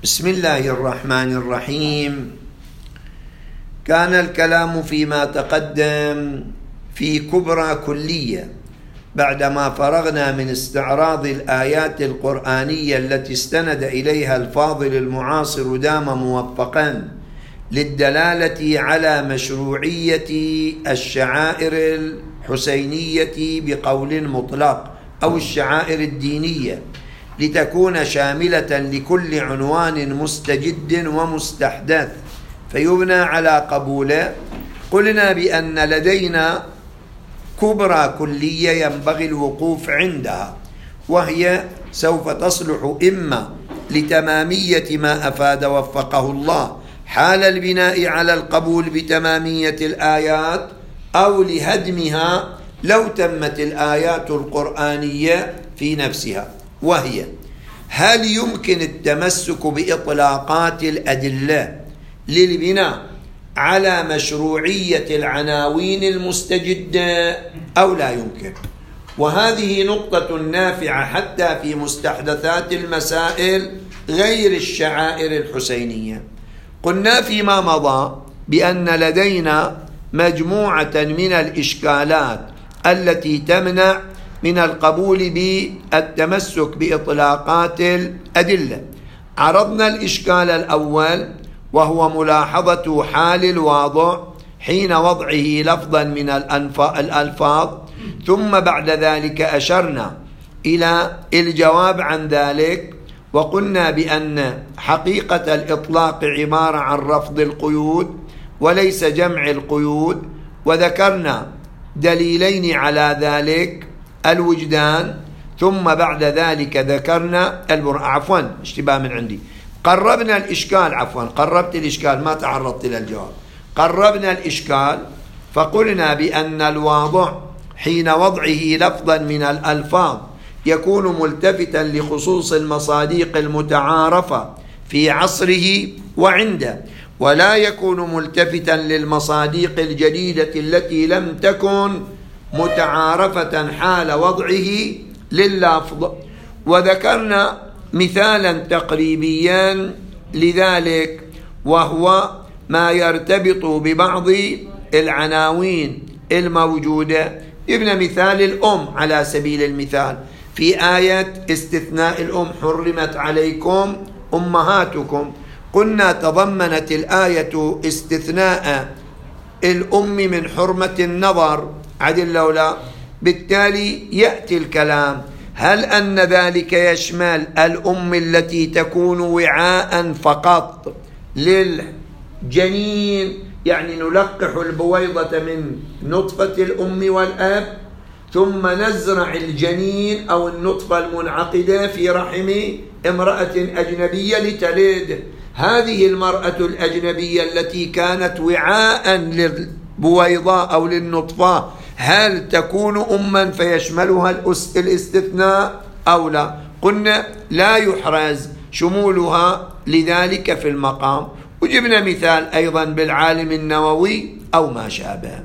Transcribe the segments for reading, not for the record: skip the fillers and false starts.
بسم الله الرحمن الرحيم. كان الكلام فيما تقدم في كبرى كلية بعدما فرغنا من استعراض الآيات القرآنية التي استند إليها الفاضل المعاصر دام موفقا للدلالة على مشروعية الشعائر الحسينية بقول مطلق أو الشعائر الدينية لتكون شاملة لكل عنوان مستجد ومستحدث فيبنى على قبوله. قلنا بأن لدينا كبرى كلية ينبغي الوقوف عندها، وهي سوف تصلح إما لتمامية ما أفاد وفقه الله حال البناء على القبول بتمامية الآيات، أو لهدمها لو تمت الآيات القرآنية في نفسها. وهي: هل يمكن التمسك بإطلاقات الأدلة للبناء على مشروعية العناوين المستجدة أو لا يمكن؟ وهذه نقطة نافعة حتى في مستحدثات المسائل غير الشعائر الحسينية. قلنا فيما مضى بأن لدينا مجموعة من الإشكالات التي تمنع من القبول بالتمسك بإطلاقات الأدلة. عرضنا الإشكال الأول وهو ملاحظة حال الواضع حين وضعه لفظا من الألفاظ، ثم بعد ذلك أشرنا إلى الجواب عن ذلك، وقلنا بأن حقيقة الإطلاق عبارة عن رفض القيود وليس جمع القيود، وذكرنا دليلين على ذلك: الوجدان، ثم بعد ذلك ذكرنا اشتباه من عندي. قربنا الإشكال، قربت الإشكال، ما تعرضت إلى الجواب. قربنا الإشكال فقلنا بأن الواضع حين وضعه لفظا من الألفاظ يكون ملتفتا لخصوص المصادق المتعارفة في عصره وعنده، ولا يكون ملتفتا للمصادق الجديدة التي لم تكن متعارفة حال وضعه لللفظ. وذكرنا مثالا تقريبيا لذلك، وهو ما يرتبط ببعض العناوين الموجودة. ابن مثال الأم على سبيل المثال في آية استثناء الأم: حرمت عليكم أمهاتكم. قلنا تضمنت الآية استثناء الأم من حرمة النظر، عدل لولا. بالتالي يأتي الكلام: هل أن ذلك يشمل الأم التي تكون وعاء فقط للجنين، يعني نلقح البويضة من نطفة الأم والأب ثم نزرع الجنين أو النطفة المنعقدة في رحم امرأة أجنبية لتلد؟ هذه المرأة الأجنبية التي كانت وعاء للبويضة أو للنطفة هل تكون أما فيشملها الاستثناء أو لا؟ قلنا لا يحرز شمولها لذلك في المقام. وجبنا مثال أيضا بالعالم النووي أو ما شابه.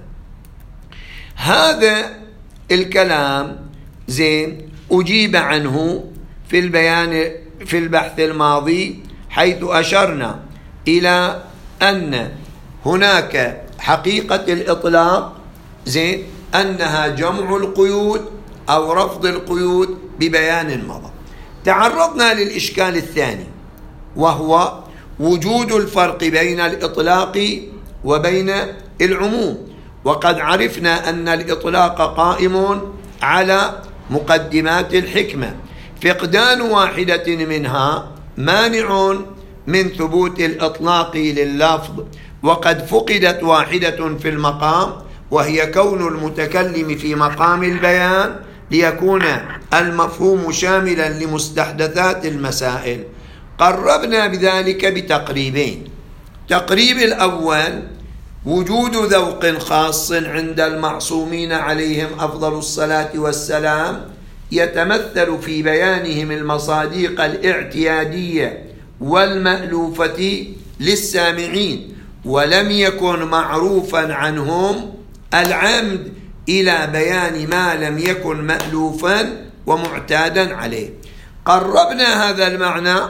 هذا الكلام زين أجيب عنه في البيان في البحث الماضي، حيث أشرنا إلى أن هناك حقيقة الإطلاق زين أنها جمع القيود أو رفض القيود ببيان مضى. تعرضنا للإشكال الثاني، وهو وجود الفرق بين الإطلاق وبين العموم. وقد عرفنا أن الإطلاق قائم على مقدمات الحكمة، فقدان واحدة منها مانع من ثبوت الإطلاق لللفظ، وقد فقدت واحدة في المقام، وهي كون المتكلم في مقام البيان ليكون المفهوم شاملا لمستحدثات المسائل. قربنا بذلك بتقريبين. تقريب الأول: وجود ذوق خاص عند المعصومين عليهم أفضل الصلاة والسلام يتمثل في بيانهم المصادق الاعتيادية والمألوفة للسامعين، ولم يكن معروفا عنهم العمد إلى بيان ما لم يكن مألوفا ومعتادا عليه. قربنا هذا المعنى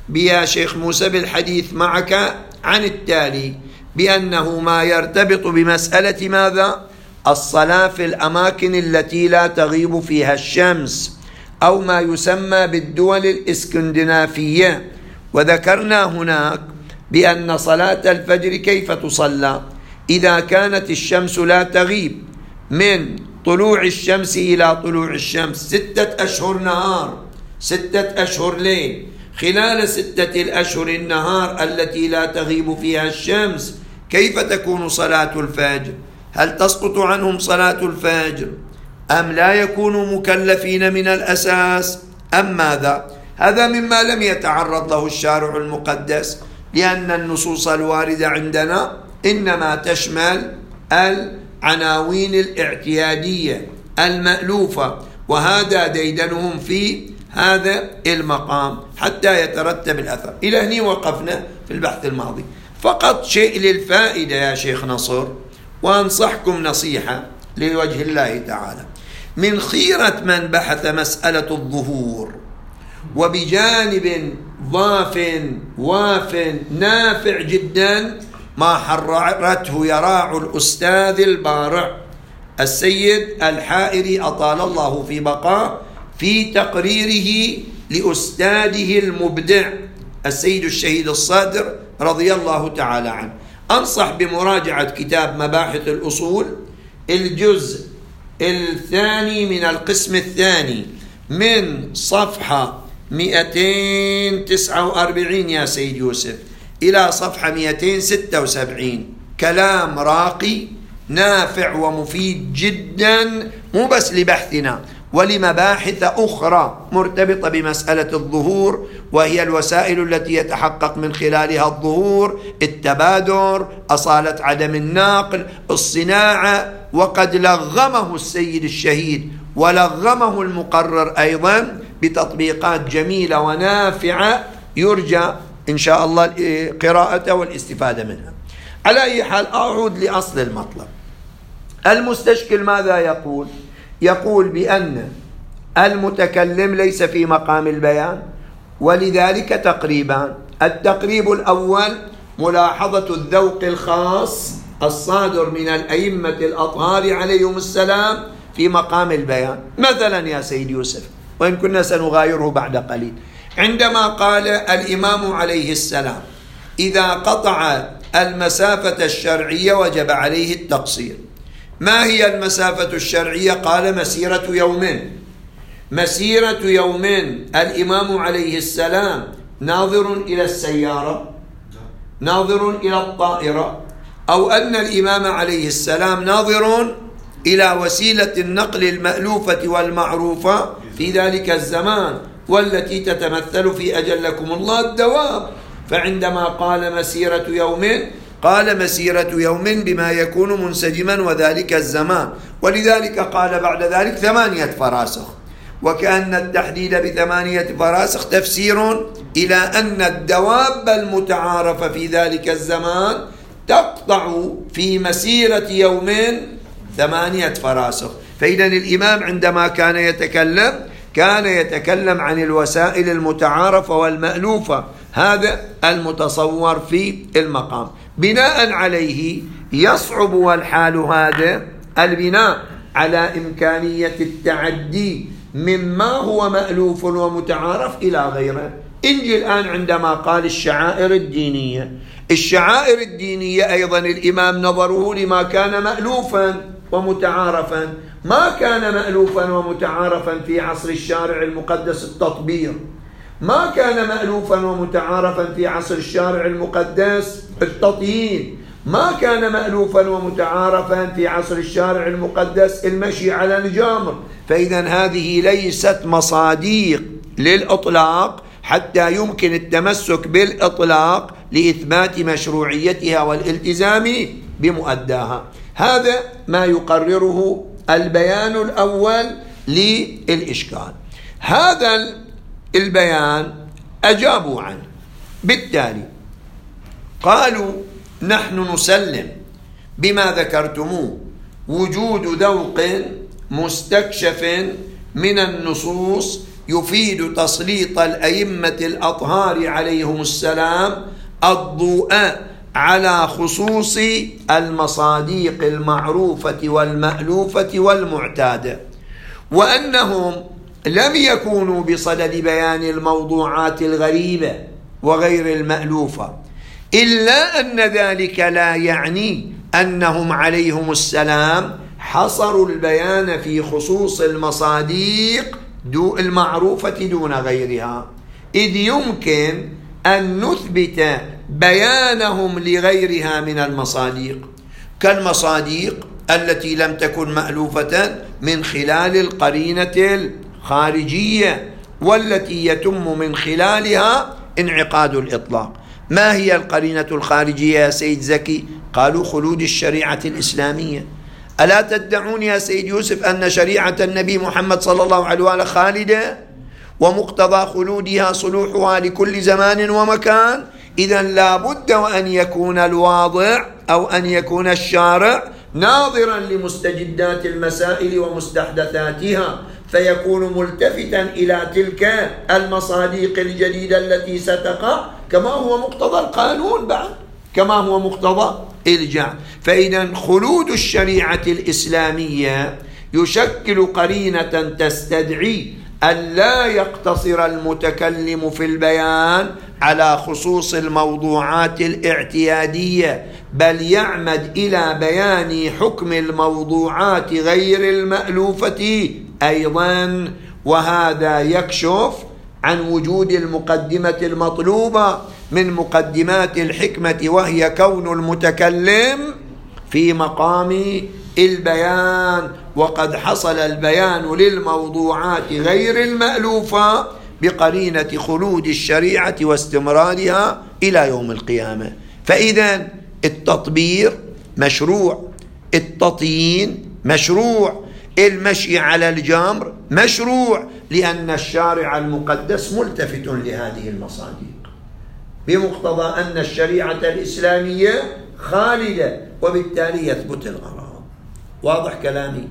بيا شيخ موسى بالحديث معك عن التالي، بأنه ما يرتبط بمسألة ماذا؟ الصلاة في الأماكن التي لا تغيب فيها الشمس، أو ما يسمى بالدول الإسكندنافية. وذكرنا هناك بأن صلاة الفجر كيف تصلى؟ إذا كانت الشمس لا تغيب من طلوع الشمس إلى طلوع الشمس 6 أشهر نهار 6 أشهر ليل، خلال 6 الأشهر النهار التي لا تغيب فيها الشمس كيف تكون صلاة الفجر؟ هل تسقط عنهم صلاة الفجر أم لا يكونوا مكلفين من الأساس أم ماذا؟ هذا مما لم يتعرض له الشارع المقدس، لأن النصوص الواردة عندنا إنما تشمل العناوين الاعتيادية المألوفة، وهذا ديدنهم في هذا المقام حتى يترتب الأثر. إلى هنا وقفنا في البحث الماضي. فقط شيء للفائدة يا شيخ نصر، وأنصحكم نصيحة لوجه الله تعالى، من خيرة من بحث مسألة الظهور وبجانب واف نافع جدا ما حررته يراع الأستاذ البارع السيد الحائري أطال الله في بقاه في تقريره لأستاذه المبدع السيد الشهيد الصادر رضي الله تعالى عنه. أنصح بمراجعة كتاب مباحث الأصول الجزء 2 من القسم 2 من صفحة 249 يا سيد يوسف إلى صفحة 276. كلام راقي نافع ومفيد جدا، مو بس لبحثنا ولمباحث أخرى مرتبطة بمسألة الظهور، وهي الوسائل التي يتحقق من خلالها الظهور، التبادر، أصالة عدم النقل، الصناعة. وقد لغمه السيد الشهيد ولغمه المقرر أيضا بتطبيقات جميلة ونافعة يرجى إن شاء الله قراءته والاستفادة منها. على أي حال أعود لأصل المطلب. المستشكل ماذا يقول؟ يقول بأن المتكلم ليس في مقام البيان، ولذلك تقريبان. التقريب الأول ملاحظة الذوق الخاص الصادر من الأئمة الأطهار عليهم السلام في مقام البيان. مثلا يا سيد يوسف، وإن كنا سنغايره بعد قليل، عندما قال الإمام عليه السلام إذا قطع المسافة الشرعية وجب عليه التقصير. ما هي المسافة الشرعية؟ قال مسيرة يومين. مسيرة يومين الإمام عليه السلام ناظر إلى السيارة، ناظر إلى الطائرة، أو أن الإمام عليه السلام ناظر إلى وسيلة النقل المألوفة والمعروفة في ذلك الزمان، والتي تتمثل في أجلكم الله الدواب. فعندما قال مسيرة يومين قال مسيرة يوم بما يكون منسجما وذلك الزمان، ولذلك قال بعد ذلك 8 فراسخ. وكأن التحديد ب8 فراسخ تفسير إلى أن الدواب المتعارفة في ذلك الزمان تقطع في مسيرة يومين 8 فراسخ. فإذا الإمام عندما كان يتكلم عن الوسائل المتعارفة والمألوفة، هذا المتصور في المقام. بناء عليه يصعب والحال هذا البناء على إمكانية التعدي مما هو مألوف ومتعارف إلى غيره. انجي الآن عندما قال الشعائر الدينية، الشعائر الدينية أيضا الإمام نظره لما كان مألوفا ومتعارفا. ما كان مألوفا ومتعارفا في عصر الشارع المقدس التطبير، ما كان مألوفا ومتعارفا في عصر الشارع المقدس التطيين، ما كان مألوفا ومتعارفا في عصر الشارع المقدس المشي على الجمر. فإذا هذه ليست مصاديق للإطلاق حتى يمكن التمسك بالإطلاق لإثبات مشروعيتها والالتزام بمؤداها. هذا ما يقرره البيان الأول للإشكال. هذا البيان أجابوا عنه، بالتالي قالوا نحن نسلم بما ذكرتموه وجود ذوق مستكشف من النصوص يفيد تسليط الأئمة الأطهار عليهم السلام الضوء على خصوص المصاديق المعروفة والمألوفة والمعتادة، وأنهم لم يكونوا بصدد بيان الموضوعات الغريبة وغير المألوفة، إلا أن ذلك لا يعني أنهم عليهم السلام حصروا البيان في خصوص المصاديق المعروفة دون غيرها، إذ يمكن أن نثبت بيانهم لغيرها من المصاديق، كالمصاديق التي لم تكن مألوفة من خلال القرينة الخارجية والتي يتم من خلالها انعقاد الإطلاق. ما هي القرينة الخارجية يا سيد زكي؟ قالوا خلود الشريعة الإسلامية. ألا تدعون يا سيد يوسف أن شريعة النبي محمد صلى الله عليه وسلم خالدة ومقتضى خلودها صلوحها لكل زمان ومكان؟ إذن لا بد وأن يكون الواضع أو أن يكون الشارع ناظرا لمستجدات المسائل ومستحدثاتها، فيكون ملتفتا إلى تلك المصاديق الجديدة التي ستقع كما هو مقتضى القانون بعد، كما هو مقتضى الجعل. فإذا خلود الشريعة الإسلامية يشكل قرينة تستدعي أن لا يقتصر المتكلم في البيان على خصوص الموضوعات الاعتيادية، بل يعمد إلى بيان حكم الموضوعات غير المألوفة أيضا، وهذا يكشف عن وجود المقدمة المطلوبة من مقدمات الحكمة، وهي كون المتكلم في مقام البيان، وقد حصل البيان للموضوعات غير المألوفة بقرينة خلود الشريعة واستمرارها إلى يوم القيامة. فإذا التطبير مشروع، التطيين مشروع، المشي على الجمر مشروع، لأن الشارع المقدس ملتفت لهذه المصاديق بمقتضى أن الشريعة الإسلامية خالدة، وبالتالي يثبت الغرض. واضح كلامي؟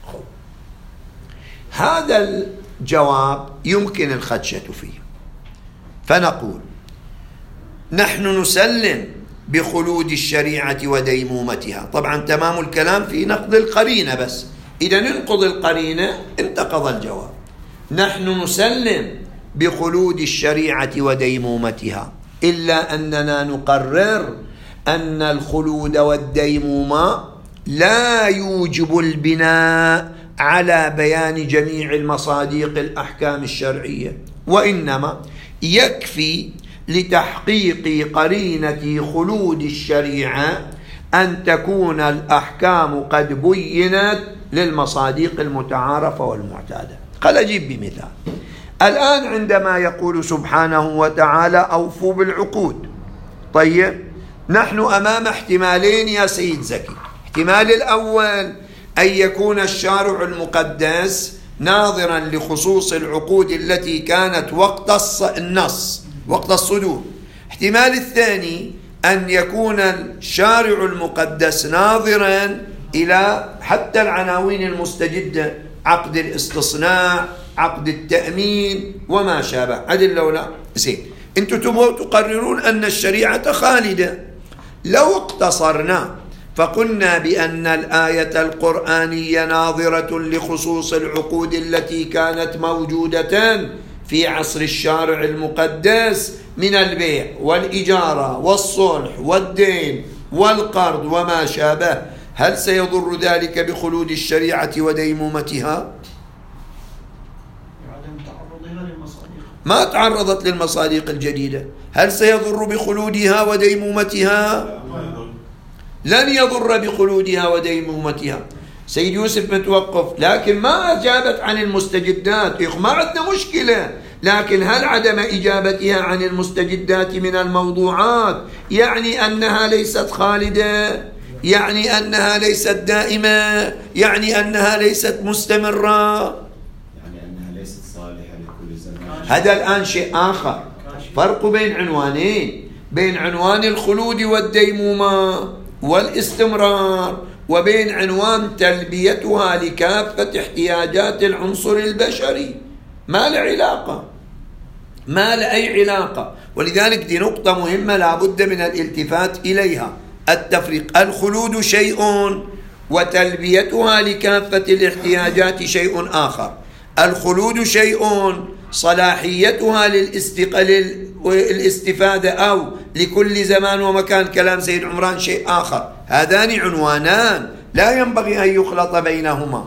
هذا الجواب يمكن الخدشة فيه، فنقول نحن نسلم بخلود الشريعة وديمومتها. طبعا تمام الكلام في نقض القرينة، بس إذا ننقض القرينة انتقض الجواب. نحن نسلم بخلود الشريعة وديمومتها، إلا أننا نقرر أن الخلود والديمومة لا يوجب البناء على بيان جميع المصاديق الأحكام الشرعية، وإنما يكفي لتحقيق قرينة خلود الشريعة أن تكون الأحكام قد بينت للمصاديق المتعارفة والمعتادة. قال أجيب بمثال. الآن عندما يقول سبحانه وتعالى أوفوا بالعقود، طيب نحن أمام احتمالين يا سيد زكي. احتمال الأول أن يكون الشارع المقدس ناظرا لخصوص العقود التي كانت وقت النص، وقت الصدور. احتمال الثاني أن يكون الشارع المقدس ناظرا إلى حتى العناوين المستجدة، عقد الاستصناع، عقد التأمين وما شابه. عدل لو لا زين، انتم تبغوا تقررون أن الشريعة خالدة. لو اقتصرنا فقلنا بأن الآية القرآنية ناظرة لخصوص العقود التي كانت موجودة في عصر الشارع المقدس من البيع والإجارة والصلح والدين والقرض وما شابه، هل سيضر ذلك بخلود الشريعة وديمومتها؟ ما تعرضت للمصاديق الجديدة، هل سيضر بخلودها وديمومتها؟ لن يضر بخلودها وديمومتها. سيد يوسف متوقف، لكن ما أجابت عن المستجدات. ما عندنا مشكلة، لكن هل عدم إجابتها عن المستجدات من الموضوعات يعني أنها ليست خالدة؟ يعني أنها ليست دائمة؟ يعني أنها ليست مستمرة؟ يعني أنها ليست صالحة لكل زمان؟ هذا الآن شيء آخر. فرق بين عنوانين، بين عنوان الخلود والديمومة والاستمرار، وبين عنوان تلبيتها لكافة احتياجات العنصر البشري. ما له علاقة، ما له أي علاقة. ولذلك دي نقطة مهمة لا بد من الالتفات إليها، التفريق. الخلود شيء وتلبيتها لكافة الاحتياجات شيء آخر. الخلود شيء، صلاحيتها للاستفادة أو لكل زمان ومكان، كلام سيد عمران، شيء آخر. هذان عنوانان لا ينبغي أن يخلط بينهما.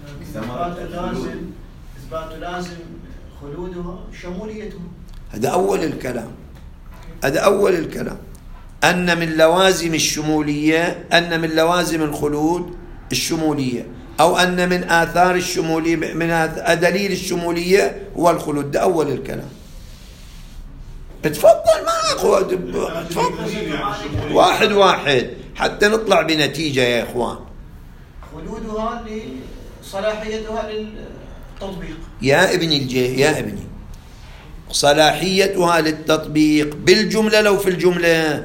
إثبات لازم خلودها شموليتها، هذا أول الكلام، هذا أول الكلام، أن من لوازم الشمولية، أن من لوازم الخلود الشمولية، أو أن من آثار الشمولية، من دليل الشمولية هو الخلود. ده أول الكلام. تفضل ما أخوة، تفضل واحد واحد حتى نطلع بنتيجة يا إخوان. خلودها لصلاحيتها للتطبيق يا ابني صلاحيتها للتطبيق بالجملة لو في الجملة،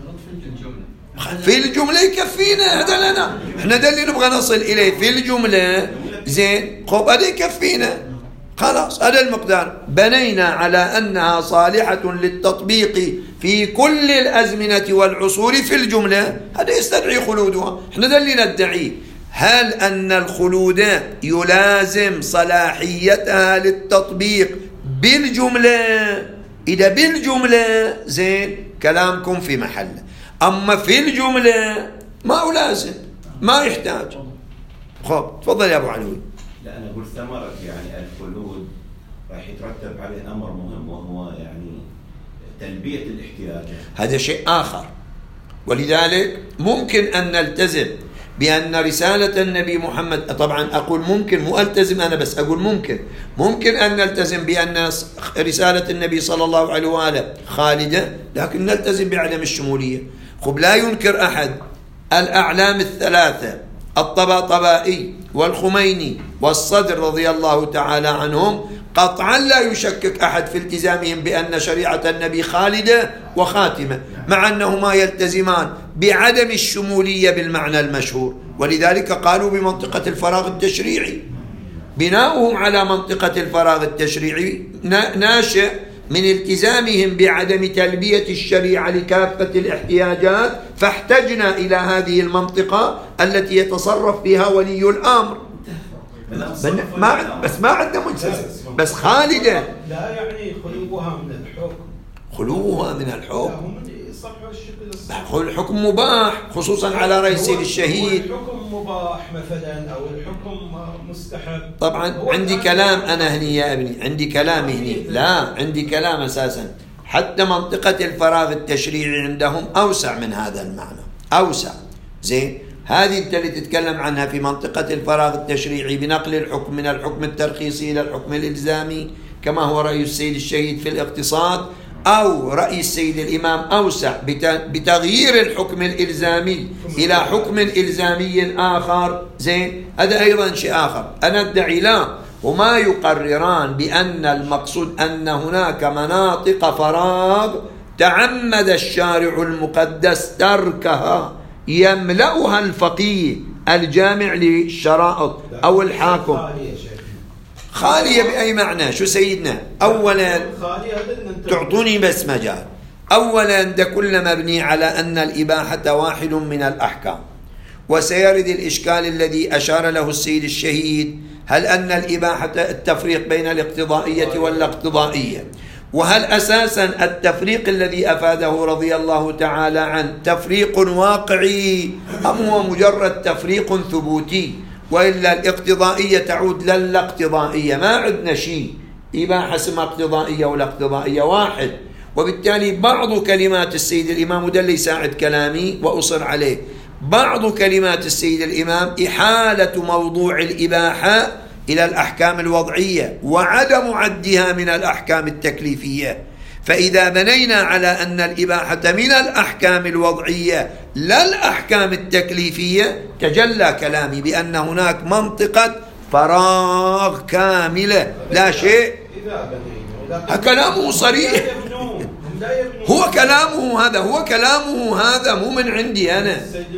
في الجملة يكفينا. هذا لنا احنا ده اللي نبغى نصل إليه في الجملة. زين خب هذا يكفينا خلاص، هذا المقدار. بنينا على أنها صالحة للتطبيق في كل الأزمنة والعصور في الجملة، هذا يستدعي خلودها. احنا ده اللي ندعيه. هل أن الخلود يلازم صلاحيتها للتطبيق بالجملة؟ إذا بالجملة زين كلامكم في محله، أما في الجملة ما هو لازم، ما يحتاج. خب تفضل يا أبو علوي. لا أنا أقول ثمرة يعني الخلود راح يترتب عليه أمر مهم، وهو يعني تلبية الاحتياجات. هذا شيء آخر. ولذلك ممكن أن نلتزم بأن رسالة النبي محمد، طبعا أقول ممكن، مو ألتزم أنا بس أقول ممكن أن نلتزم بأن رسالة النبي صلى الله عليه وآله خالدة، لكن نلتزم بعدم الشمولية. خب لا ينكر أحد الأعلام الثلاثة، الطباطبائي والخميني والصدر رضي الله تعالى عنهم، قطعا لا يشكك أحد في التزامهم بأن شريعة النبي خالدة وخاتمة، مع أنهما يلتزمان بعدم الشمولية بالمعنى المشهور. ولذلك قالوا بمنطقة الفراغ التشريعي. بناؤهم على منطقة الفراغ التشريعي ناشئ من التزامهم بعدم تلبية الشريعة لكافة الاحتياجات، فاحتجنا إلى هذه المنطقة التي يتصرف فيها ولي الأمر. ما عندنا مجتزم، بس خالدة. لا يعني خلوها من الحكم، خلوها من الحكم، الحكم مباح خصوصا على رئيس الشهيد. الحكم مباح مثلا أو الحكم مستحب. طبعا عندي كلام أنا هني يا ابني، عندي كلام هني، لا عندي كلام أساسا. حتى منطقة الفراغ التشريعي عندهم أوسع من هذا المعنى، أوسع. زين هذه أنت اللي تتكلم عنها في منطقة الفراغ التشريعي بنقل الحكم من الحكم الترخيصي إلى الحكم الإلزامي، كما هو رأي السيد الشهيد في الاقتصاد، أو رأي السيد الإمام أوسع بتغيير الحكم الإلزامي إلى حكم إلزامي آخر. زين هذا أيضا شيء آخر. أنا أدعي لا، هما يقرران بأن المقصود أن هناك مناطق فراغ تعمد الشارع المقدس تركها يملأها الفقيه الجامع للشرائط أو الحاكم. خالية بأي معنى؟ شو سيدنا؟ أولا تعطوني بس مجال. أولا ده كل مبني على أن الإباحة واحد من الأحكام، وسيرد الإشكال الذي أشار له السيد الشهيد، هل أن الإباحة التفريق بين الاقتضائية والاقتضائية، وهل أساسا التفريق الذي أفاده رضي الله تعالى عنه تفريق واقعي أم هو مجرد تفريق ثبوتي؟ وإلا الاقتضائية تعود للاقتضائية، ما عندنا شيء إباحة اسمها اقتضائية ولا اقتضائية واحد. وبالتالي بعض كلمات السيد الإمام، وده اللي يساعد كلامي وأصر عليه، بعض كلمات السيد الإمام إحالة موضوع الإباحة إلى الأحكام الوضعية وعدم عدها من الأحكام التكليفية. فإذا بنينا على أن الإباحة من الأحكام الوضعية لا الأحكام التكليفية، تجلى كلامي بأن هناك منطقة فراغ كاملة لا شيء. كلامه صريح، هو كلامه هذا مو من عندي أنا،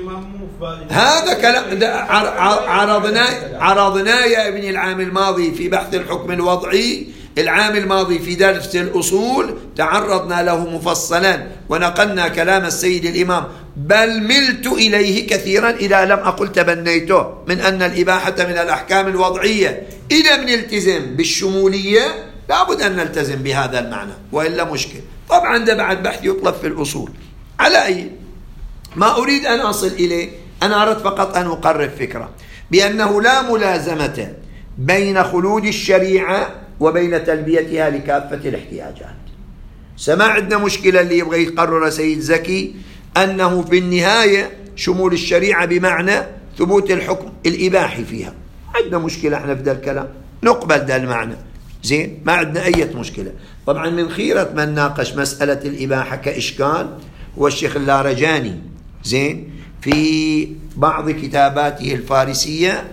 هذا كلام عرضنا يا ابن العام الماضي في بحث الحكم الوضعي العام الماضي في درس الأصول تعرضنا له مفصلا ونقلنا كلام السيد الإمام، بل ملت إليه كثيرا إذا لم أقل تبنيته، من أن الإباحة من الأحكام الوضعية. إذا بنلتزم بالشمولية لابد أن نلتزم بهذا المعنى، وإلا مشكل. طبعا ده بعد بحث يطلب في الأصول. على أي ما أريد أن أصل إليه، أنا أردت فقط أن أقرب فكرة بأنه لا ملازمة بين خلود الشريعة وبين تلبيتها لكافة الاحتياجات. سما عندنا مشكلة اللي يبغى يقرر سيد زكي أنه في النهاية شمول الشريعة بمعنى ثبوت الحكم الإباحي فيها. عندنا مشكلة احنا في ذا الكلام، نقبل ذا المعنى زين، ما عندنا أي مشكلة. طبعا من خيرة من ناقش مسألة الإباحة كإشكال هو الشيخ اللارجاني زين في بعض كتاباته الفارسية،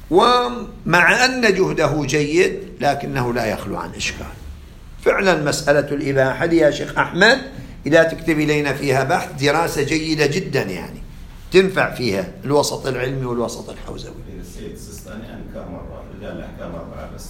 ومع أن جهده جيد لكنه لا يخلو عن إشكال. فعلا مسألة الإباحة يا شيخ أحمد إذا تكتب إلينا فيها بحث دراسة جيدة جدا، يعني تنفع فيها الوسط العلمي والوسط الحوزوي. السيد السيستاني أنكر مرة، قال الأحكام أربعة بس.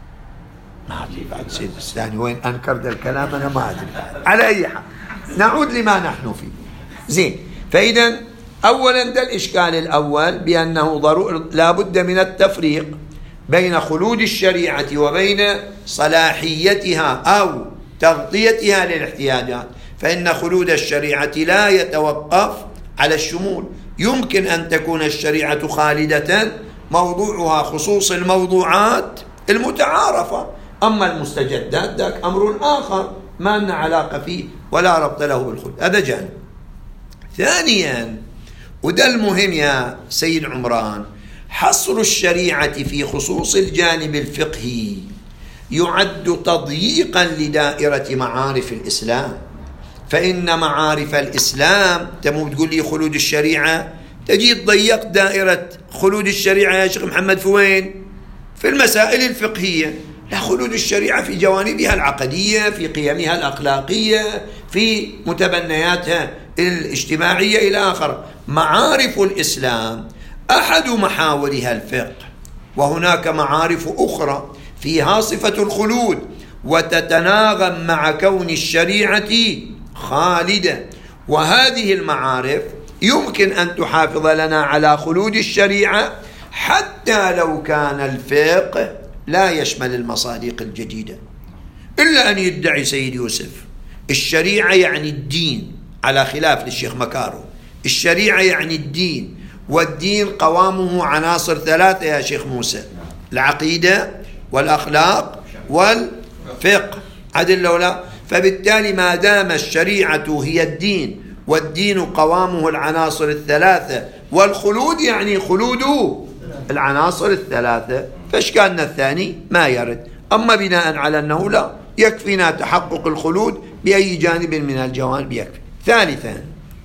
ما أدري بعد السيد السيستاني وين أنكر ذا الكلام، أنا ما أدري. على أي حال نعود لما نحن فيه زين. فإذا أولا ده الإشكال الأول بأنه لا بد من التفريق بين خلود الشريعة وبين صلاحيتها أو تغطيتها للاحتياجات. فإن خلود الشريعة لا يتوقف على الشمول، يمكن أن تكون الشريعة خالدة موضوعها خصوص الموضوعات المتعارفة، أما المستجدات ذاك أمر آخر ما لنا علاقة فيه ولا ربط له بالخلود. هذا جانب. ثانيا وده المهم يا سيد عمران، حصر الشريعة في خصوص الجانب الفقهي يعد تضييقا لدائرة معارف الإسلام. فإن معارف الإسلام تمو تقول لي خلود الشريعة، تجي تضيق دائرة خلود الشريعة يا شيخ محمد في وين؟ في المسائل الفقهية. لا، خلود الشريعة في جوانبها العقدية، في قيمها الأخلاقية، في متبنياتها الاجتماعية إلى آخر. معارف الإسلام أحد محاورها الفقه، وهناك معارف أخرى فيها صفة الخلود وتتناغم مع كون الشريعة خالدة، وهذه المعارف يمكن أن تحافظ لنا على خلود الشريعة حتى لو كان الفقه لا يشمل المصادق الجديدة. إلا أن يدعي سيد يوسف الشريعة يعني الدين، على خلاف للشيخ مكارو. الشريعة يعني الدين، والدين قوامه عناصر ثلاثة يا شيخ موسى: العقيدة والأخلاق والفقه، عدل لو لا. فبالتالي ما دام الشريعة هي الدين والدين قوامه العناصر الثلاثة، والخلود يعني خلود العناصر الثلاثة، فإشكالنا الثاني ما يرد. أما بناء على أنه لا يكفينا تحقق الخلود بأي جانب من الجوانب يكفي. ثالثا،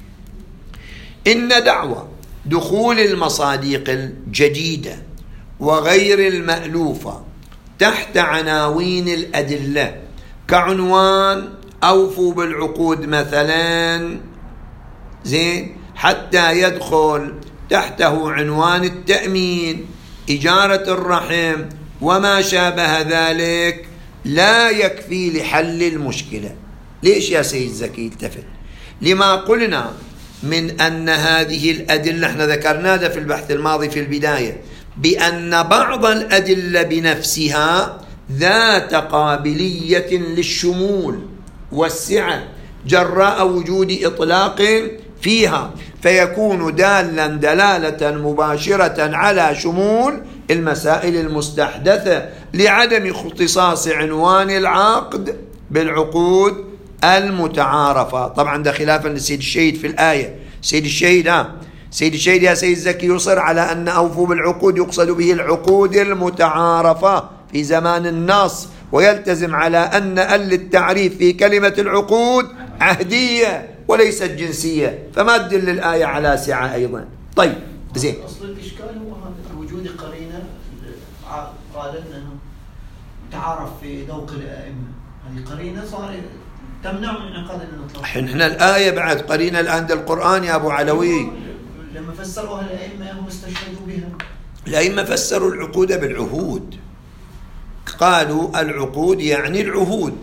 إن دعوى دخول المصادق الجديدة وغير المألوفة تحت عناوين الأدلة كعنوان أوفوا بالعقود مثلا زين، حتى يدخل تحته عنوان التأمين، إجارة الرحم وما شابه ذلك، لا يكفي لحل المشكلة. ليش يا سيد زكي؟ التفت لما قلنا من أن هذه الأدلة احنا ذكرناها في البحث الماضي في البداية، بأن بعض الأدلة بنفسها ذات قابلية للشمول والسعة جراء وجود إطلاق فيها، فيكون دالا دلالة مباشرة على شمول المسائل المستحدثة لعدم اختصاص عنوان العقد بالعقود المتعارفة. طبعا ده خلافا للسيد الشهيد في الآية. سيد الشهيد يا سيد زكي يصر على أن أوفوا بالعقود يقصد به العقود المتعارفة في زمان النص، ويلتزم على أن التعريف في كلمة العقود عهدية وليست جنسية، فما تدل الآية على سعة أيضا. طيب زين، أصل الإشكال هو هذا وجود قرينة قال أنه تعارف في ذوق الأئمة، هذه قرينة صار تمنع من انعقاد النطاق. احنا الآية بعد قرينة الآن القرآن يا أبو علوي. لما فسروها الأئمة هم استشهدوا بها. الأئمة فسروا العقود بالعهود، قالوا العقود يعني العهود.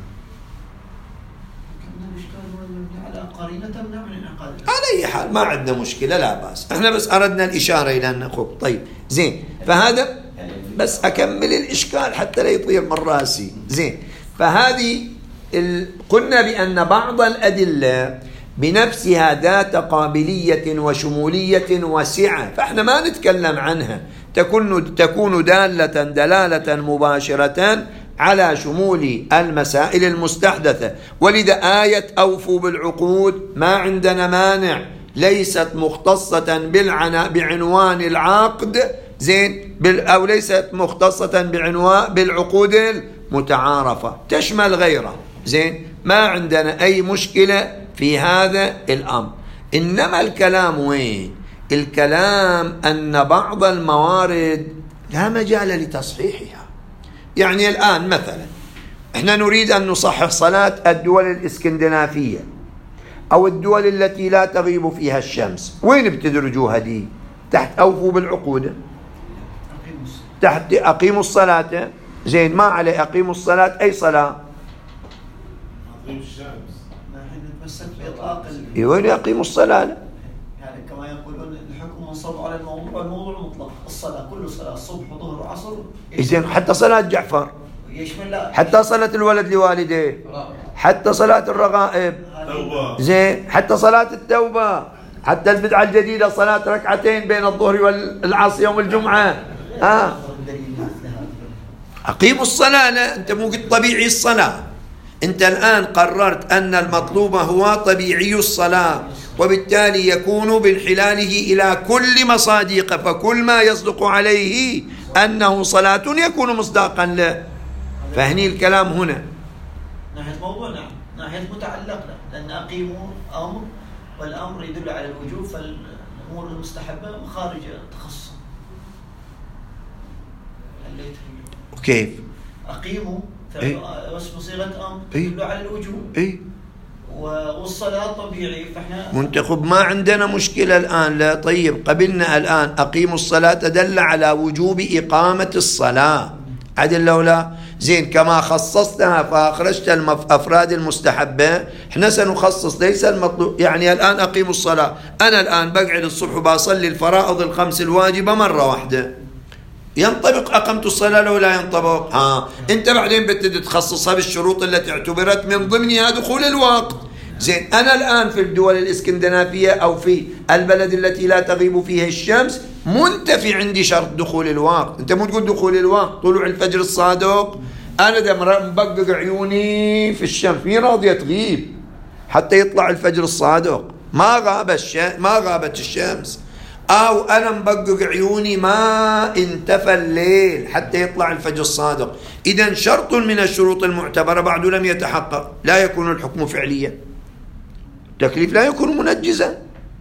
على أي حال ما عندنا مشكلة، لا بأس، احنا بس أردنا الإشارة إلى أن نخب. طيب زين، فهذا بس أكمل الإشكال حتى لا يطير من راسي. زين، فهذه قلنا بأن بعض الأدلة بنفسها ذات قابلية وشمولية واسعة، فإحنا ما نتكلم عنها، تكون دلالة مباشرة على شمول المسائل المستحدثة. ولذا آية أوفوا بالعقود ما عندنا مانع، ليست مختصة بعنوان العقد، زين، أو ليست مختصة بالعقود المتعارفة، تشمل غيره، زين، ما عندنا أي مشكلة في هذا الأمر. إنما الكلام وين؟ الكلام أن بعض الموارد لا مجال لتصحيحها. يعني الآن مثلا احنا نريد أن نصحح صلاة الدول الإسكندنافية أو الدول التي لا تغيب فيها الشمس، وين بتدرجوها دي؟ تحت أوفوا بالعقود، تحت أقيموا الصلاة، زين، ما عليه أقيموا الصلاة، أي صلاة؟ أقيم الشمس. نحن نتمسك بإطلاق وين يقيموا الصلاة؟ يعني كما يقولون الحكم منصب على الموضوع مطلق، الصلاة كل صلاة الصبح وظهر وعصر. زين، حتى صلاة جعفر، يشمل حتى صلاة الولد لوالديه، حتى صلاة الرغائب، زين، حتى صلاة التوبة، حتى البدعة الجديدة صلاة ركعتين بين الظهر والعصر يوم الجمعة. أقيموا الصلاة، لا، أنت مو قلت طبيعي الصلاة، أنت الآن قررت أن المطلوب هو طبيعي الصلاة، وبالتالي يكون بانحلاله إلى كل مصادق، فكل ما يصدق عليه أنه صلاة يكون مصداقا له. فهني الكلام هنا ناحية موضوع، نعم، ناحية متعلق له، لأن أقيموا أمر والأمر يدل على الوجوب، فالأمور المستحبة خارج تخصص. كيف؟ أقيموا اسم صيغة أمر تدل على الوجوب، والصلاة طبيعي، فإحنا منتخب ما عندنا مشكلة الآن. لا، طيب، قبلنا الآن أقيموا الصلاة دل على وجوب إقامة الصلاة، عدل لو لا؟ زين، كما خصصتها فأخرجت الأفراد المستحبة، احنا سنخصص ليس المطلوب. يعني الآن أقيموا الصلاة، أنا الآن بقعد الصبح وبصلي الفرائض الخمس الواجبة مرة واحدة، ينطبق أقمت الصلاة لو لا ينطبق؟ أنت بعدين بتبدأ تخصصها بالشروط التي اعتبرت من ضمنها دخول الوقت. زين، أنا الآن في الدول الإسكندنافية أو في البلد التي لا تغيب فيها الشمس منتفي عندي شرط دخول الوقت. أنت مو تقول دخول الوقت طلوع الفجر الصادق، أنا ده مبقق عيوني في الشمس، مين راضية تغيب حتى يطلع الفجر الصادق؟ ما غابت الشمس، أو أنا مبقق عيوني ما انتفى الليل حتى يطلع الفجر الصادق. إذن شرط من الشروط المعتبرة بعد لم يتحقق، لا يكون الحكم فعليا، التكليف لا يكون منجزا.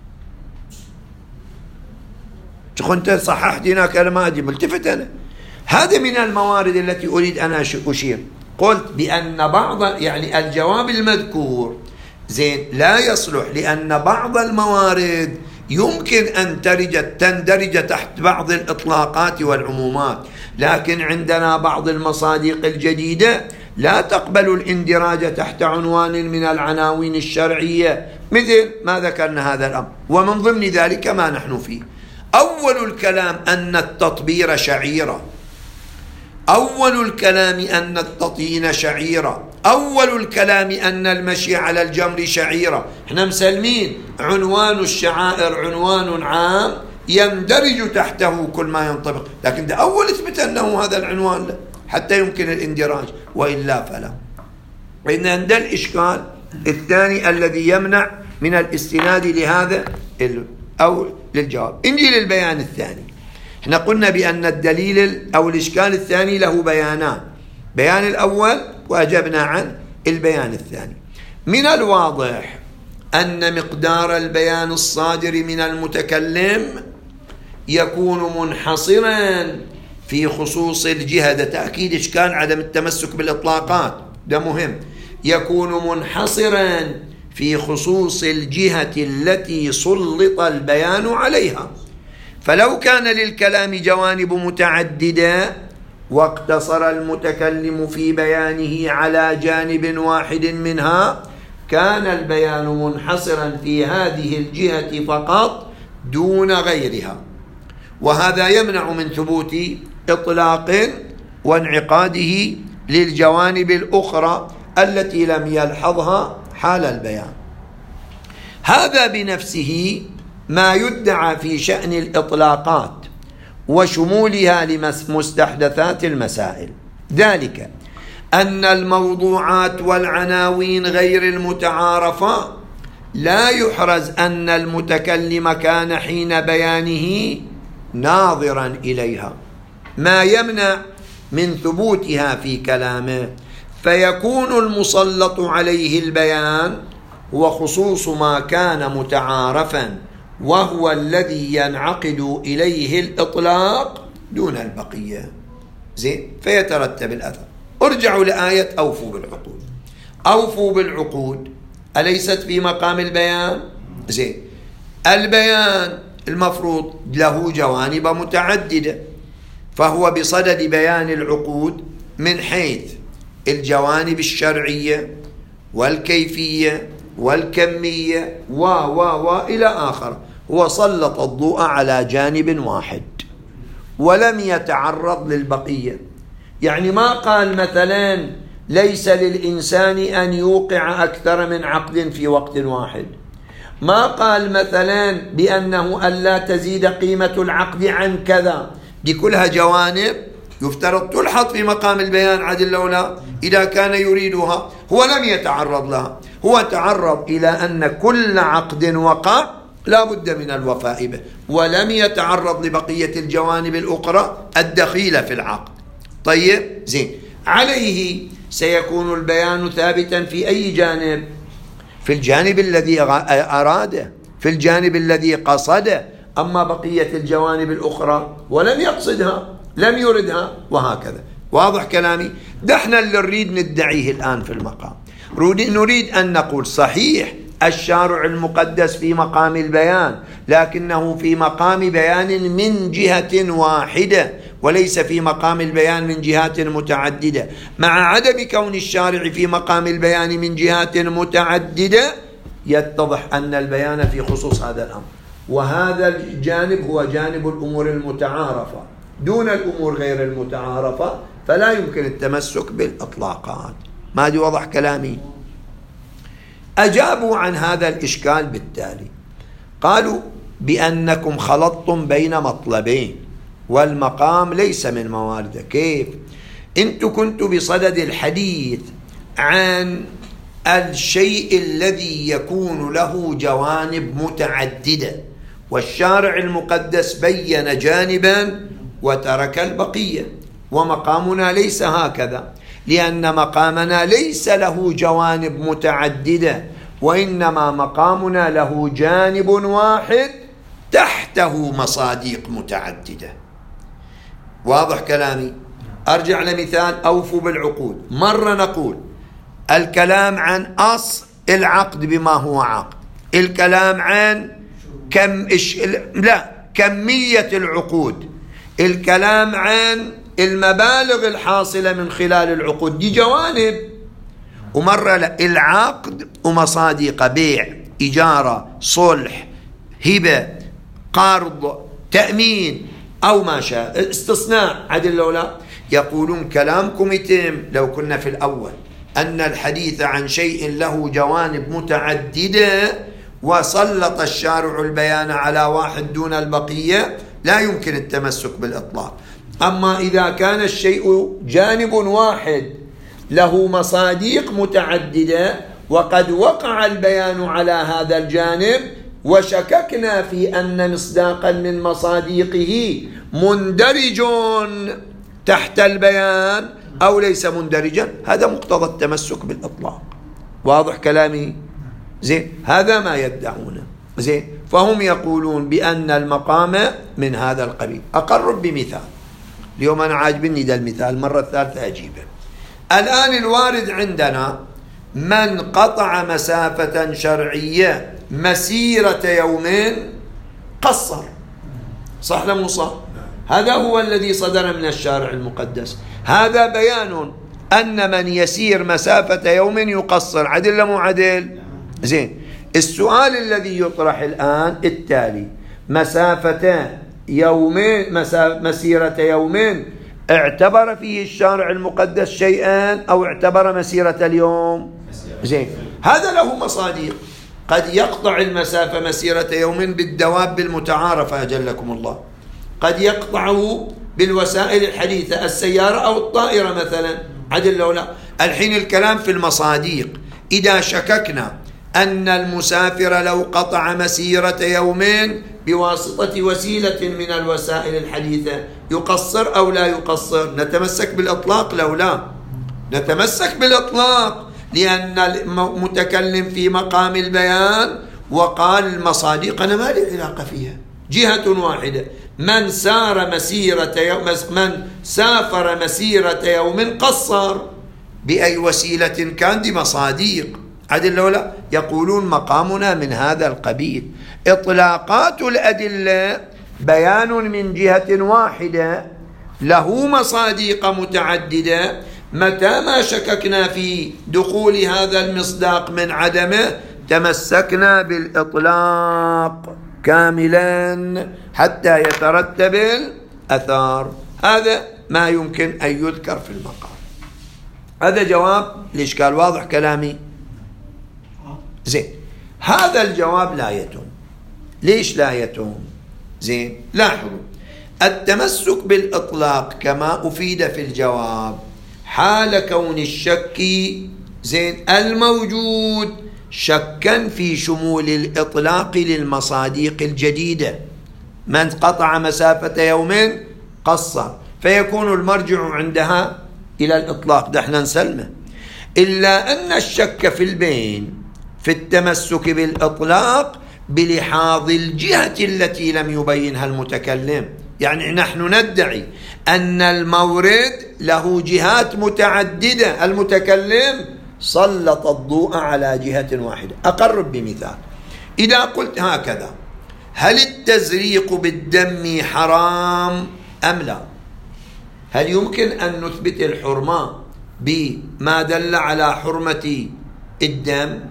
كنت صححت هنا كلمات ملتفت أنا. هذا من الموارد التي أريد أن أشير. قلت بأن بعض، يعني الجواب المذكور، زين، لا يصلح، لأن بعض الموارد يمكن أن تندرج تحت بعض الإطلاقات والعمومات، لكن عندنا بعض المصادق الجديدة لا تقبل الاندراج تحت عنوان من العناوين الشرعية، مثل ما ذكرنا هذا الأمر، ومن ضمن ذلك ما نحن فيه. أول الكلام أن التطبير شعيرة، أول الكلام أن التطيين شعيرة، أول الكلام أن المشي على الجمر شعيرة. احنا مسلمين عنوان الشعائر عنوان عام يندرج تحته كل ما ينطبق، لكن ده أول اثبت أنه هذا العنوان له حتى يمكن الاندراج، وإلا فلا. وإن عند الإشكال الثاني الذي يمنع من الاستناد لهذا أو للجواب. نجي للبيان الثاني. احنا قلنا بأن الدليل أو الإشكال الثاني له بيانان، بيان الأول وأجبنا عن البيان الثاني. من الواضح أن مقدار البيان الصادر من المتكلم يكون منحصرا في خصوص الجهة، ده تأكيد إشكال عدم التمسك بالإطلاقات، ده مهم، يكون منحصرا في خصوص الجهة التي سلط البيان عليها. فلو كان للكلام جوانب متعددة واقتصر المتكلم في بيانه على جانب واحد منها كان البيان منحصرا في هذه الجهة فقط دون غيرها، وهذا يمنع من ثبوت إطلاق وانعقاده للجوانب الأخرى التي لم يلحظها حال البيان. هذا بنفسه ما يدعى في شأن الإطلاقات وشمولها لمستحدثات المسائل، ذلك أن الموضوعات والعناوين غير المتعارفة لا يحرز أن المتكلم كان حين بيانه ناظرا إليها، ما يمنع من ثبوتها في كلامه، فيكون المسلط عليه البيان هو خصوص ما كان متعارفا وهو الذي ينعقد إليه الإطلاق دون البقية. زين، فيترتب الأثر. ارجعوا لآية أوفوا بالعقود. أوفوا بالعقود أليست في مقام البيان؟ زين، البيان المفروض له جوانب متعددة، فهو بصدد بيان العقود من حيث الجوانب الشرعية والكيفية والكمية إلى آخر، وسلط الضوء على جانب واحد ولم يتعرض للبقية. يعني ما قال مثلا ليس للإنسان أن يوقع أكثر من عقد في وقت واحد، ما قال مثلا بأنه ألا تزيد قيمة العقد عن كذا. دي كلها جوانب يفترض تلحظ في مقام البيان عدل لولا إذا كان يريدها. هو لم يتعرض لها، هو تعرض إلى أن كل عقد وقع لا بد من الوفاء به، ولم يتعرض لبقية الجوانب الأخرى الدخيلة في العقد. طيب، زين، عليه سيكون البيان ثابتا في أي جانب؟ في الجانب الذي أراده، في الجانب الذي قصده. أما بقية الجوانب الأخرى ولم يقصدها، لم يردها، وهكذا. واضح كلامي؟ ده احنا اللي نريد ندعيه الآن في المقام. نريد أن نقول صحيح الشارع المقدس في مقام البيان، لكنه في مقام بيان من جهة واحدة وليس في مقام البيان من جهات متعددة. مع عدم كون الشارع في مقام البيان من جهات متعددة يتضح أن البيان في خصوص هذا الأمر، وهذا الجانب هو جانب الأمور المتعارفة دون الأمور غير المتعارفة، فلا يمكن التمسك بالإطلاقات. ما دي وضح كلامي؟ أجابوا عن هذا الإشكال بالتالي، قالوا بأنكم خلطتم بين مطلبين والمقام ليس من موارده. كيف؟ أنتم كنتوا بصدد الحديث عن الشيء الذي يكون له جوانب متعددة، والشارع المقدس بين جانبا وترك البقية، ومقامنا ليس هكذا، لأن مقامنا ليس له جوانب متعددة، وإنما مقامنا له جانب واحد تحته مصاديق متعددة. واضح كلامي؟ أرجع لمثال أوفوا بالعقود. مرة نقول الكلام عن أصل العقد بما هو عقد، الكلام عن كمية العقود، الكلام عن المبالغ الحاصلة من خلال العقود، دي جوانب. ومرة العقد ومصاديق، بيع، إجارة، صلح، هبة، قرض، تأمين أو ما شاء، استصناع، عدل لولا. يقولون كلامكم يتم لو كنا في الأول أن الحديث عن شيء له جوانب متعددة وسلط الشارع البيان على واحد دون البقية، لا يمكن التمسك بالإطلاق. أما إذا كان الشيء جانب واحد له مصاديق متعددة وقد وقع البيان على هذا الجانب وشككنا في أن مصداقا من مصاديقه مندرج تحت البيان أو ليس مندرجا، هذا مقتضى التمسك بالإطلاق. واضح كلامي؟ زين، هذا ما يدعونه. زين، فهم يقولون بأن المقام من هذا القبيل. أقرب بمثال، اليوم أنا عاجبني ده المثال، مرة ثالثة أجيبه. الآن الوارد عندنا من قطع مسافة شرعية مسيرة يومين قصر، صح لم صح؟ هذا هو الذي صدر من الشارع المقدس. هذا بيان أن من يسير مسافة يوم يقصر. عدل لا مو عدل؟ زين. السؤال الذي يطرح الآن التالي: مسافة يومين، مسيرة يومين، اعتبر فيه الشارع المقدس شيئا أو اعتبر مسيرة اليوم؟ زين. هذا له مصادق. قد يقطع المسافة مسيرة يوم بالدواب المتعارفة أجلكم الله، قد يقطعه بالوسائل الحديثة السيارة أو الطائرة مثلا. عدل لو لا. الحين الكلام في المصادق. إذا شككنا أن المسافر لو قطع مسيرة يومين بواسطة وسيلة من الوسائل الحديثة يقصر أو لا يقصر؟ نتمسك بالإطلاق لو لا؟ نتمسك بالإطلاق، لأن المتكلم في مقام البيان وقال المصادق أنا ما لي علاقة فيها، جهة واحدة. من سافر مسيرة يوم قصر بأي وسيلة كان، دي مصادق. عدل لو لا؟ يقولون مقامنا من هذا القبيل. إطلاقات الأدلة بيان من جهة واحدة له مصادق متعددة. متى ما شككنا في دخول هذا المصداق من عدمه تمسكنا بالإطلاق كاملا حتى يترتب الأثار. هذا ما يمكن أن يذكر في المقام. هذا جواب الإشكال. واضح كلامي؟ زين. هذا الجواب لا يتم. ليش لا يتم؟ زين. لاحظوا التمسك بالإطلاق كما أفيد في الجواب حال كون الشك زين الموجود شكا في شمول الإطلاق للمصادق الجديدة. من قطع مسافة يومين قصر، فيكون المرجع عندها إلى الإطلاق، ده احنا نسلمه. إلا أن الشك في البين في التمسك بالإطلاق بلحاظ الجهة التي لم يبينها المتكلم. يعني نحن ندعي أن المورد له جهات متعددة، المتكلم سلط الضوء على جهة واحدة. أقرب بمثال. إذا قلت هكذا: هل التزريق بالدم حرام أم لا؟ هل يمكن أن نثبت الحرمة بما دل على حرمة الدم؟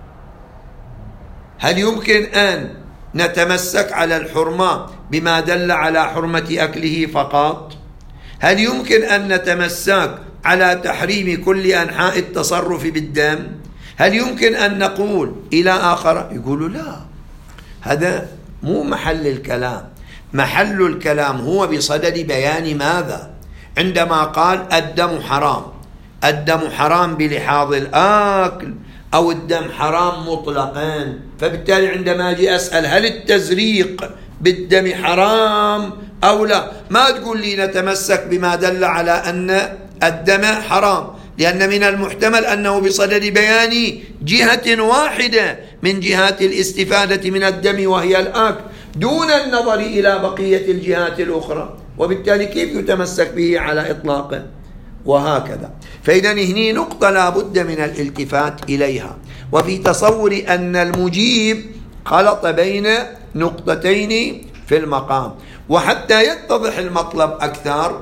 هل يمكن أن نتمسك على الحرمة بما دل على حرمة أكله فقط؟ هل يمكن أن نتمسك على تحريم كل أنحاء التصرف بالدم؟ هل يمكن أن نقول إلى آخر؟ يقولوا لا، هذا مو محل الكلام. محل الكلام هو بصدد بيان ماذا؟ عندما قال الدم حرام، الدم حرام بلحاظ الآكل أو الدم حرام مطلقا. فبالتالي عندما أجي أسأل هل التزريق بالدم حرام أو لا، ما تقول لي نتمسك بما دل على أن الدم حرام، لأن من المحتمل أنه بصدد بيان جهة واحدة من جهات الاستفادة من الدم وهي الآكل، دون النظر إلى بقية الجهات الأخرى، وبالتالي كيف يتمسك به على إطلاقه؟ وهكذا. فإذا هني نقطة لا بد من الالتفات إليها، وفي تصور أن المجيب خلط بين نقطتين في المقام. وحتى يتضح المطلب أكثر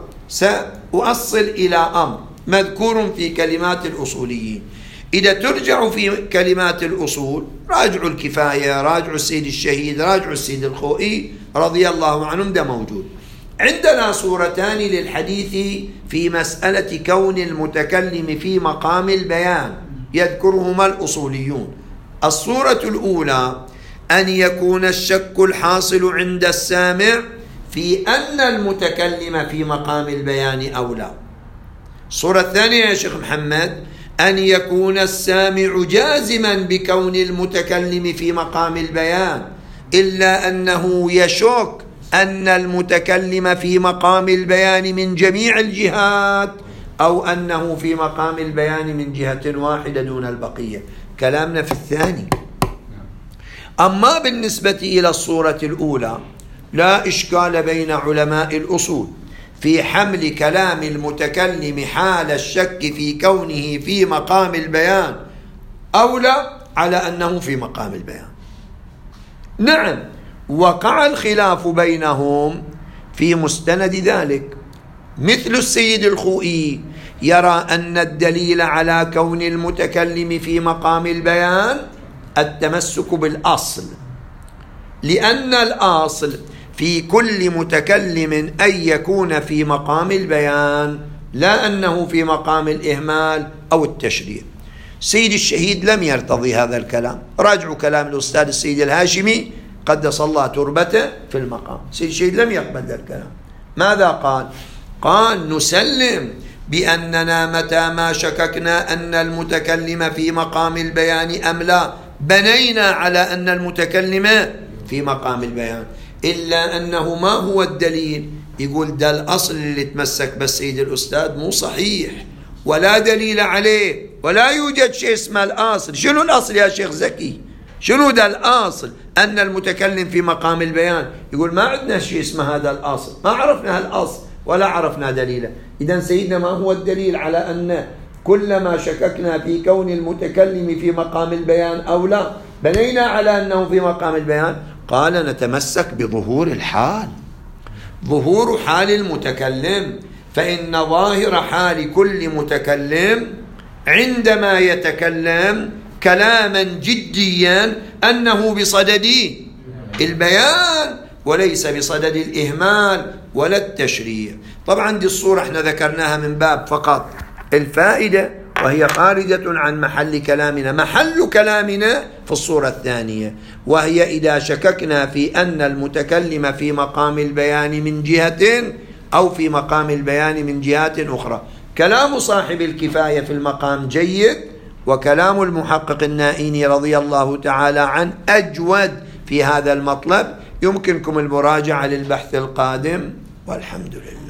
سأؤصل إلى أمر مذكور في كلمات الأصوليين. إذا ترجع في كلمات الأصول راجعوا الكفاية، راجعوا السيد الشهيد، راجعوا السيد الخوئي رضي الله عنهم، ده موجود. عندنا صورتان للحديث في مسألة كون المتكلم في مقام البيان يذكرهما الأصوليون. الصورة الأولى أن يكون الشك الحاصل عند السامع في أن المتكلم في مقام البيان أو لا. الصورة الثانية يا شيخ محمد أن يكون السامع جازما بكون المتكلم في مقام البيان، إلا أنه يشك أن المتكلم في مقام البيان من جميع الجهات، أو أنه في مقام البيان من جهة واحدة دون البقية. كلامنا في الثاني. أما بالنسبة إلى الصورة الأولى لا إشكال بين علماء الأصول في حمل كلام المتكلم حال الشك في كونه في مقام البيان أو لا على أنه في مقام البيان. نعم، وقع الخلاف بينهم في مستند ذلك، مثل السيد الخوئي يرى أن الدليل على كون المتكلم في مقام البيان التمسك بالأصل، لأن الأصل في كل متكلم أن يكون في مقام البيان، لا أنه في مقام الإهمال أو التشريع. سيد الشهيد لم يرتضي هذا الكلام، راجعوا كلام الأستاذ السيد الهاشمي قدس الله تربته في المقام. سيد الشهيد لم يقبل ذا الكلام. ماذا قال؟ قال نسلم بأننا متى ما شككنا أن المتكلم في مقام البيان أم لا بنينا على أن المتكلم في مقام البيان، إلا أنه ما هو الدليل؟ يقول ده الأصل اللي تمسك بالسيد الأستاذ مو صحيح ولا دليل عليه، ولا يوجد شيء اسمه الأصل. شنو الأصل يا شيخ زكي؟ شنو ده الأصل؟ أن المتكلم في مقام البيان. يقول ما عندنا شيء اسمه هذا الأصل، ما عرفنا هالأصل ولا عرفنا دليله. إذن سيدنا ما هو الدليل على أن كلما شككنا في كون المتكلم في مقام البيان أو لا بنينا على أنه في مقام البيان؟ قال نتمسك بظهور الحال، ظهور حال المتكلم، فإن ظاهر حال كل متكلم عندما يتكلم كلاما جديا أنه بصدد البيان وليس بصدد الإهمال ولا التشريع. طبعا دي الصورة احنا ذكرناها من باب فقط الفائدة، وهي خارجة عن محل كلامنا. محل كلامنا في الصورة الثانية، وهي إذا شككنا في أن المتكلم في مقام البيان من جهة أو في مقام البيان من جهات أخرى. كلام صاحب الكفاية في المقام جيد، وكلام المحقق النائيني رضي الله تعالى عنه أجود في هذا المطلب. يمكنكم المراجعة للبحث القادم، والحمد لله.